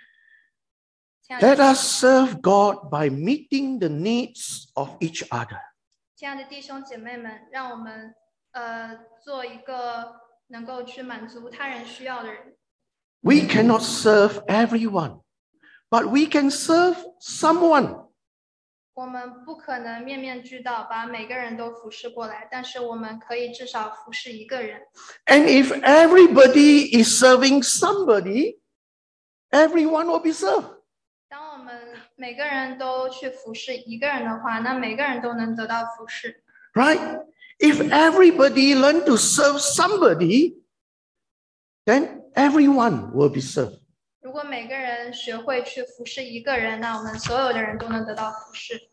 let us serve God by meeting the needs of each other. 亲爱的弟兄姐妹们，让我们做一个能够去满足他人需要的人。 We cannot serve everyone, but we can serve someone. 我们不可能面面俱到，把每个人都服侍过来，但是我们可以至少服侍一个人。 And if everybody is serving somebody, everyone will be served. 当我们每个人都去服侍一个人的话，那每个人都能得到服侍。 Right? If everybody learn to serve somebody, then everyone will be served. 如果每个人学会去服侍一个人，那我们所有的人都能得到服侍。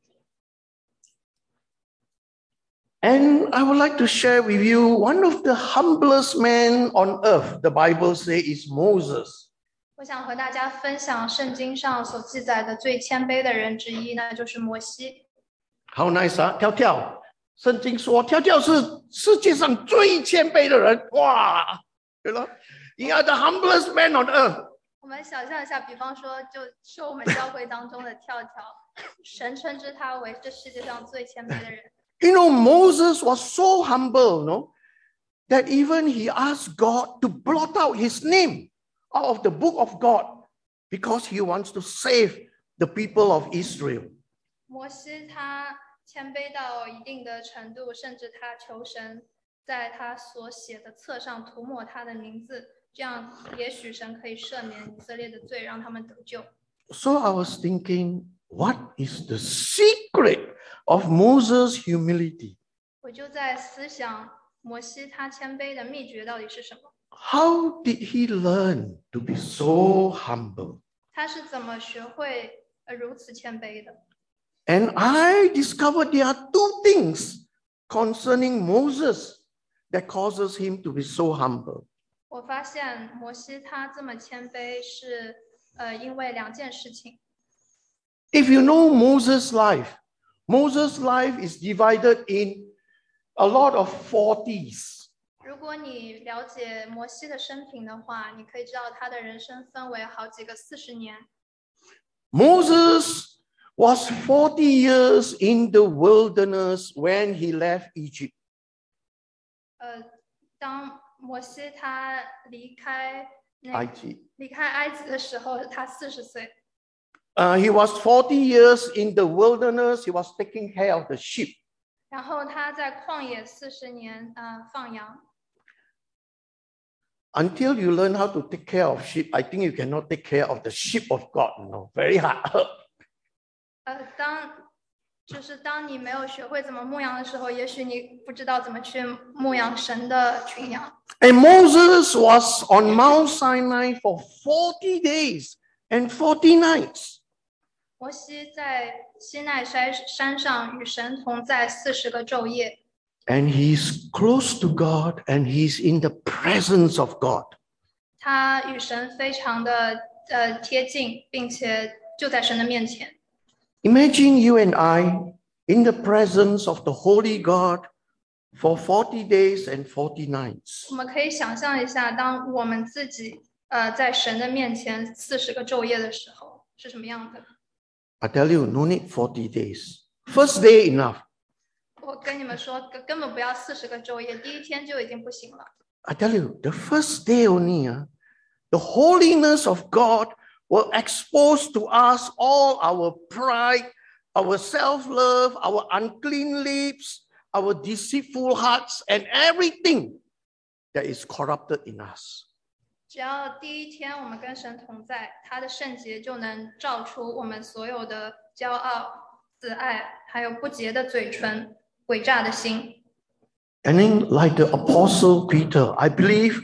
And I would like to share with you one of the humblest men on earth, the Bible says, is Moses. 我想和大家分享圣经上所记载的最谦卑的人之一，那就是摩西。 How nice, huh? 跳跳，圣经说跳跳是世界上最谦卑的人。哇，对了 ，You are the humblest man on earth. 我们想象一下，比方说，就是我们教会当中的跳跳，神称之他为这世界上最谦卑的人。 You know, Moses was so humble, no, that even he asked God to blot out his name out of the book of God because he wants to save the people of Israel. 摩西他谦卑到一定的程度，甚至他求神在他所写的册上涂抹他的名字，这样也许神可以赦免以色列的罪，让他们得救。 So I was thinking, what is the secret of Moses' humility? 我就在思想，摩西他谦卑的秘诀到底是什么？ How did he learn to be so humble? 他是怎么学会如此谦卑的？ And I discovered there are two things concerning Moses that causes him to be so humble. 我发现摩西他这么谦卑是因为两件事情。 If you know Moses' life is divided in a lot of 40s. 如果你了解摩西的生平的话，你可以知道他的人生分为好几个40年。 Moses was 40 years in the wilderness when he left Egypt. 当摩西他离开埃及的时候，他40岁。 He was 40 years in the wilderness. He was taking care of the sheep. 然后他在旷野40年放羊。 Until you learn how to take care of sheep, I think you cannot take care of the sheep of God. Very hard. 当你没有学会怎么牧羊的时候，也许你不知道怎么去牧养神的群羊。 And Moses was on Mount Sinai for 40 days and 40 nights. 摩西在西奈山上与神同在40个昼夜。 And he's close to God and he's in the presence of God. 他与神非常的贴近，并且就在神的面前。 Imagine you and I in the presence of the Holy God for 40 days and 40 nights. 我们可以想象一下，当我们自己在神的面前40个昼夜的时候是什么样的。 I tell you, no need 40 days. First day enough. 我跟你们说，根本不要40个昼夜，第一天就已经不行了。 I tell you, the first day only, the holiness of God will expose to us all our pride, our self-love, our unclean lips, our deceitful hearts, and everything that is corrupted in us. 只要第一天我们跟神同在，他的圣洁就能照出我们所有的骄傲、自爱，还有不洁的嘴唇、诡诈的心。 And then, like the Apostle Peter, I believe,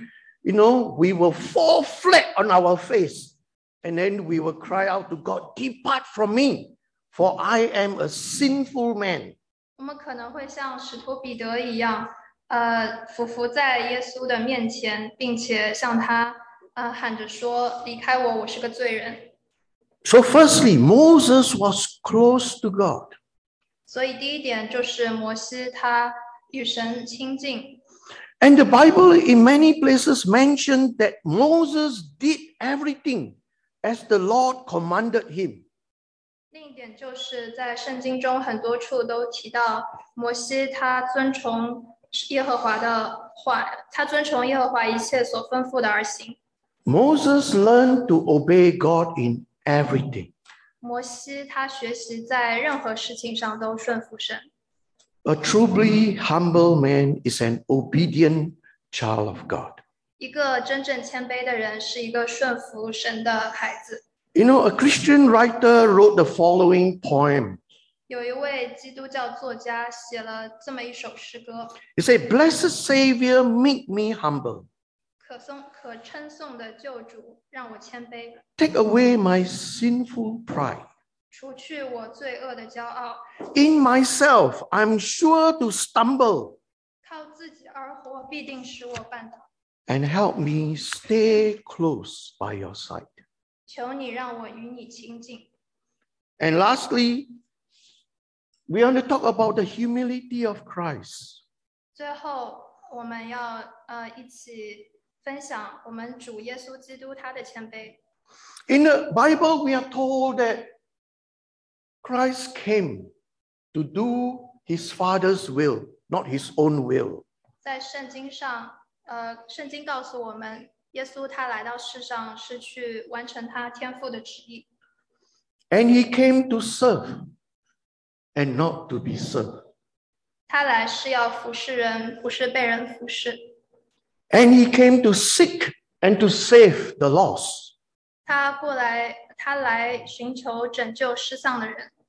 we will fall flat on our face. And then we will cry out to God, depart from me, for I am a sinful man. 我们可能会像使徒彼得一样，俯伏在耶稣的面前，并且向他喊着说：“离开我，我是个罪人。” So firstly, Moses was close to God. 所以第一点就是摩西他与神亲近。 And the Bible in many places mentioned that Moses did everything as the Lord commanded him. 另一点就是在圣经中很多处都提到摩西他遵从耶和华的话，他遵从耶和华一切所吩咐的而行。 Moses learned to obey God in everything. 摩西他学习在任何事情上都顺服神。 A truly humble man is an obedient child of God. 一个真正谦卑的人是一个顺服神的孩子。 A Christian writer wrote the following poem. 有一位基督教作家写了这么一首诗歌。 He said, "Blessed Savior, make me humble. 可称颂的救主，让我谦卑。 Take away my sinful pride. 除去我罪恶的骄傲。 In myself, I'm sure to stumble. 靠自己而活，必定使我绊倒。 And help me stay close by your side." 求你让我与你亲近。 And lastly, we want to talk about the humility of Christ. 最后，我们要一起分享我们主耶稣基督他的谦卑。 In the Bible, we are told that Christ came to do his Father's will, not his own will. 在圣经上，圣经告诉我们，耶稣他来到世上是去完成他天父的旨意。 And he came to serve and not to be served. 他来是要服侍人，不是被人服侍。 And he came to seek and to save the lost. 他来寻求拯救失丧的人。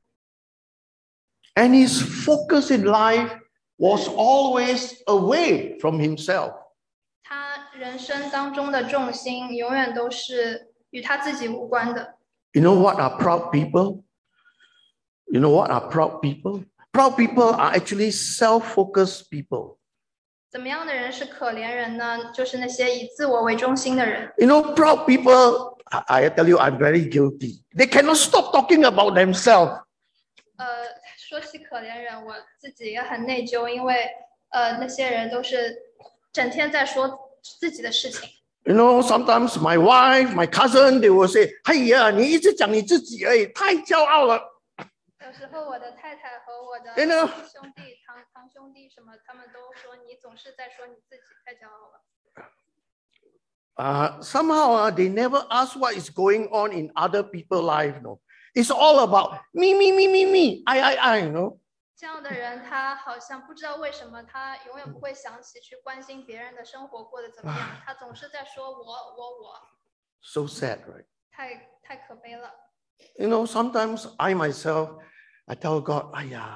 And his focus in life was always away from himself. 他人生当中的重心永远都是与他自己无关的。 You know what are proud people? You know what are proud people? Proud people are actually self-focused people. 怎么样的人是可怜人呢？就是那些以自我为中心的人。 You know, proud people, I tell you, I'm very guilty. They cannot stop talking about themselves. 说起可怜人，我自己也很内疚，因为那些人都是整天在说自己的事情。 You know, sometimes my wife, my cousin, they will say, 哎呀，你一直讲你自己而已，太骄傲了。 有时候我的太太和我的兄弟、堂兄弟什么，他们都说你总是在说你自己，太骄傲了。 Somehow they never ask what is going on in other people's life. No, it's all about me, I. 这样的人，他好像不知道为什么，他永远不会想起去关心别人的生活过得怎么样，他总是在说我， So sad, right? 太可悲了。 Sometimes I myself, I tell God,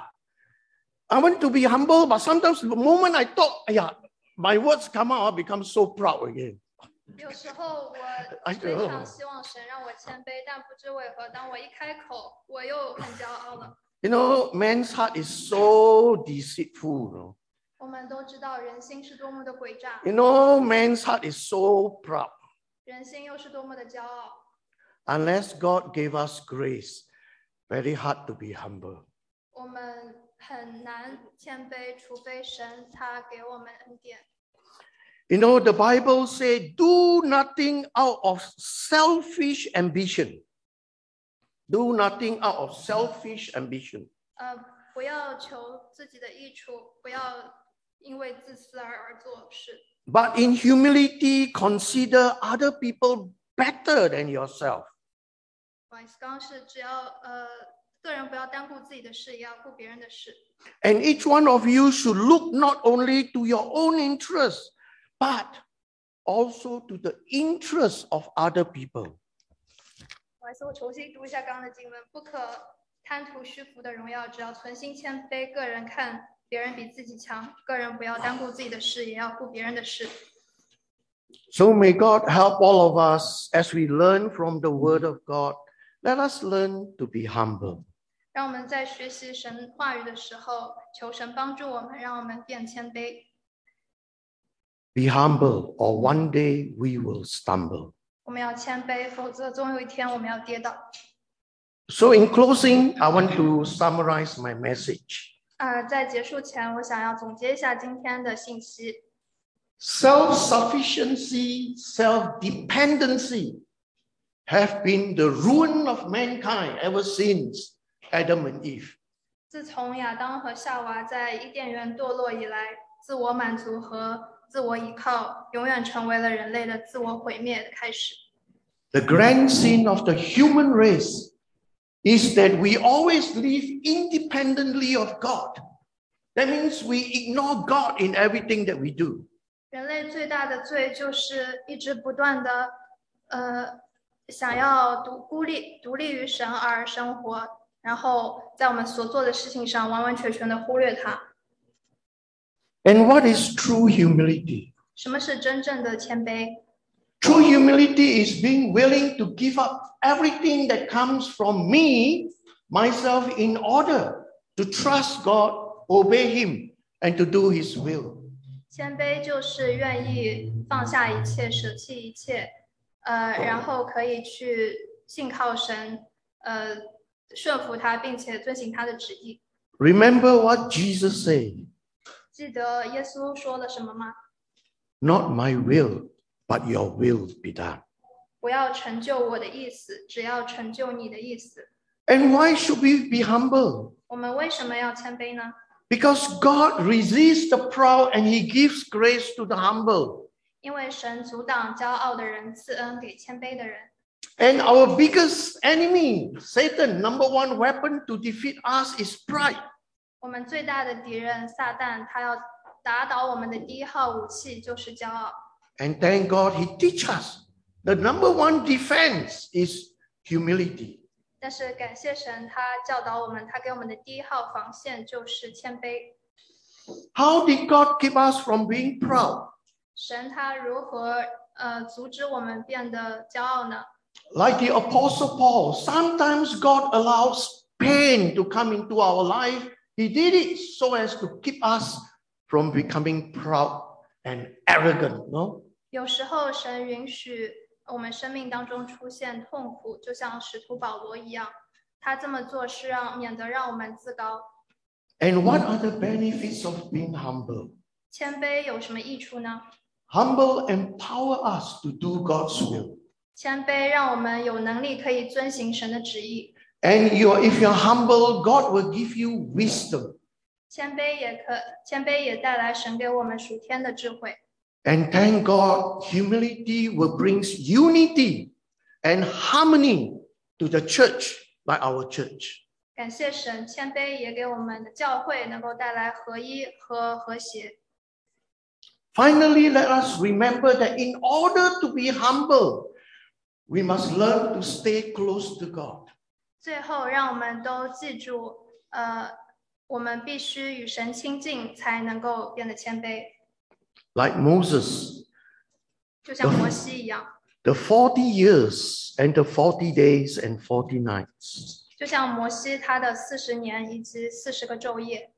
I want to be humble, but sometimes the moment I talk, my words come out, I become so proud again. 有时候我非常希望神让我谦卑，但不知为何，当我一开口，我又很骄傲了。 Man's heart is so deceitful. 我们都知道人心是多么的诡诈。 Man's heart is so proud. 人心又是多么的骄傲。 Unless God gave us grace, very hard to be humble. 我们很难谦卑，除非神他给我们恩典。 The Bible says, do nothing out of selfish ambition. Do nothing out of selfish ambition. 不要求自己的益处，不要因为自私而做事。 But in humility, consider other people better than yourself. 刚刚是只要个人不要单顾自己的事，也要顾别人的事。 And each one of you should look not only to your own interests, but also to the interests of other people. 我重新读一下刚刚的经文，不可贪图虚浮的荣耀，只要存心谦卑，个人看别人比自己强，个人不要单顾自己的事，也要顾别人的事。 So may God help all of us as we learn from the word of God. Let us learn to be humble. 让我们在学习神话语的时候，求神帮助我们，让我们变谦卑。 Be humble, or one day we will stumble. 我们要谦卑，否则总有一天我们要跌倒。 So in closing, I want to summarize my message. 在结束前，我想要总结一下今天的信息。 Self-sufficiency, self-dependency have been the ruin of mankind ever since Adam and Eve. 自从亚当和夏娃在伊甸园堕落以来，自我满足和自我依靠永远成为了人类的自我毁灭的开始。 The grand sin of the human race is that we always live independently of God. That means we ignore God in everything that we do. 人类最大的罪就是一直不断的想要独立于神而生活，然后在我们所做的事情上完完全全的忽略它。 And what is true humility? 什么是真正的谦卑？ True humility is being willing to give up everything that comes from me, myself, in order to trust God, obey Him, and to do His will. 谦卑就是愿意放下一切，舍弃一切，然后可以去信靠神，顺服他，并且遵行他的旨意。 Remember what Jesus said. 记得耶稣说了什么吗？ Not my will, but your will be done. 不要成就我的意思，只要成就你的意思。 And why should we be humble? 我们为什么要谦卑呢？ Because God resists the proud and He gives grace to the humble. 因为神阻挡骄傲的人，赐恩给谦卑的人。 And our biggest enemy, Satan, number one weapon to defeat us is pride. 我们最大的敌人撒旦，他要打倒我们的第一号武器就是骄傲。 And thank God He teaches us. The number one defense is humility. 但是感谢神，他教导我们，他给我们的第一号防线就是谦卑。 How did God keep us from being proud? 神他如何阻止我们变得骄傲呢？ Like the Apostle Paul, sometimes God allows pain to come into our life. He did it so as to keep us from becoming proud and arrogant, no? 有时候神允许我们生命当中出现痛苦，就像使徒保罗一样，他这么做是免得让我们自高。 And what are the benefits of being humble? 谦卑有什么益处呢？ Humble empower us to do God's will. 谦卑让我们有能力可以遵行神的旨意。 And if you're humble, God will give you wisdom. 谦卑也带来神给我们属天的智慧。 And thank God, humility will bring unity and harmony to the church, like our church. 感谢神，谦卑也给我们的教会能够带来合一和和谐。 Finally, let us remember that in order to be humble, we must learn to stay close to God. 最后，让我们都记住，我们必须与神亲近，才能够变得谦卑， Like Moses, 就像摩西一样， the 40 years and the 40 days and 40 nights. 就像摩西他的40年以及40个昼夜。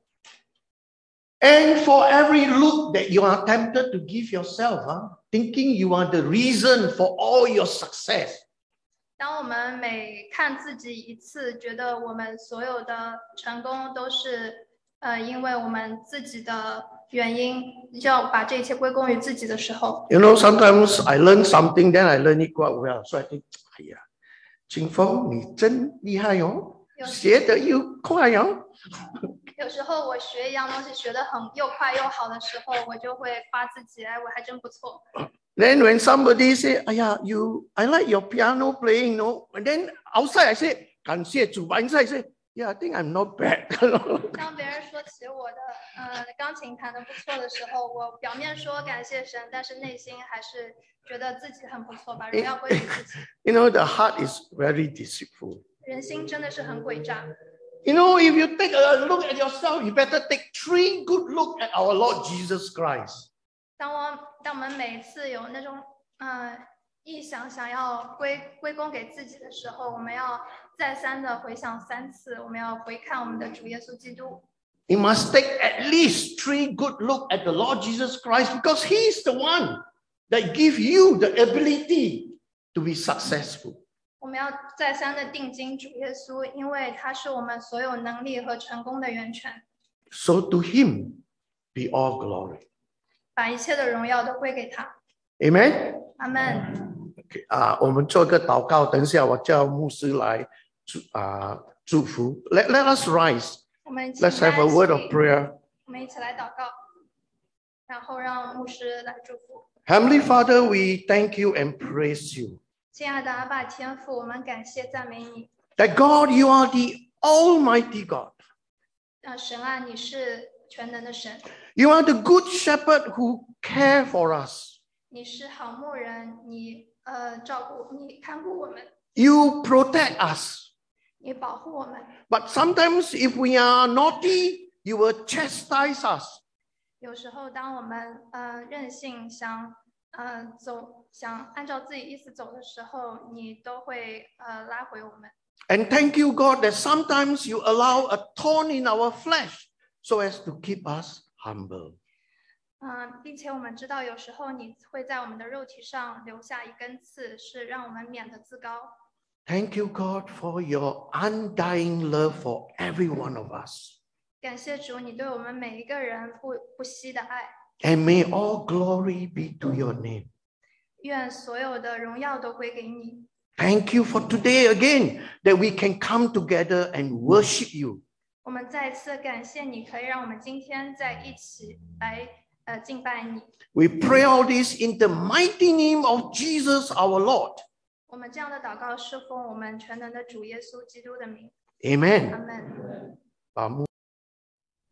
And for every look that you are tempted to give yourself, thinking you are the reason for all your success. 当我们每看自己一次，觉得我们所有的成功都是因为我们自己的原因，就要把这一切归功于自己的时候， You know, sometimes I learn something, then I learn it quite well. So I think, 哎呀，清风你真厉害哦，学得又快哦。 有时候我学一样东西学得又快又好的时候，我就会夸自己，哎，我还真不错。 Then when somebody say, "哎呀, I like your piano playing," no, and then outside I say, 感谢主, but inside I say, "Yeah, I think I'm not bad." 当别人说起我的钢琴弹得不错的时候，我表面说感谢神，但是内心还是觉得自己很不错，把荣耀归于自己。 You know, the heart is very deceitful. 人心真的是很诡诈。 You know, if you take a look at yourself, you better take 3 good look at our Lord Jesus Christ. 当我们每一次有那种臆想想要归功给自己的时候，我们要再三的回想3次，我们要回看我们的主耶稣基督。 You must take at least 3 good look at the Lord Jesus Christ because He is the one that gives you the ability to be successful. 我们要再三的定睛主耶稣，因为他是我们所有能力和成功的源泉。 So to Him be all glory. 把一切的荣耀都归给他。 Amen. 阿们。 我们做个祷告，等一下我叫牧师来祝福。Let us rise. 我们一起 Let's have a word of prayer. 我们一起来祷告，然后让牧师来祝福。 Heavenly Father, we thank you and praise you. 亲爱的阿爸天父，我们感谢赞美你。 That God, you are the Almighty God. 神啊，你是全能的神， You are the good shepherd who care for us. 你是好牧人，你看顾我们， You protect us. 你保护我们。 But sometimes if we are naughty, you will chastise us. 有时候当我们任性想按照自己意思走的时候，你都会拉回我们。 And thank you, God, that sometimes you allow a thorn in our flesh so as to keep us humble. 并且我们知道，有时候你会在我们的肉体上留下一根刺，是让我们免得自高。 Thank you, God, for your undying love for every one of us. 感谢主，你对我们每一个人不惜的爱。 And may all glory be to your name. 愿所有的荣耀都归给你。 Thank you for today again that we can come together and worship you. 我们再次感谢你，可以让我们今天在一起来敬拜你。 We pray all this in the mighty name of Jesus our Lord. 我们这样的祷告是奉我们全能的主耶稣基督的名。 Amen. 阿门。 把